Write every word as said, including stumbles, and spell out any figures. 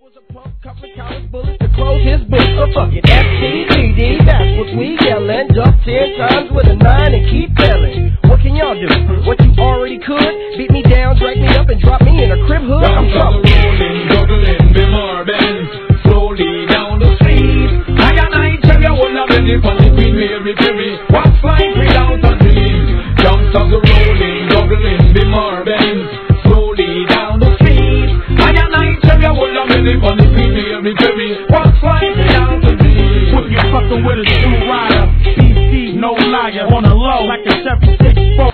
was a punk, couple of college bullets to close his book. So fuck it, F T D D, that's what we yellin'. Duck ten times with a nine and keep yellin'. What can y'all do? What you already could? Beat me down, drag me up, and drop me in a crib hood? I'm trouble. Rolling, juggling, be morbid, slowly down the street. I got night, tell you all I'm ready for the Queen Mary Perry. What's flying without a dream? Jumps of the rolling, juggling, be morbid, slowly down the street. I got night, tell you all I'm ready for the Queen Mary Perry. What's flying without a dream? When you fucking with us.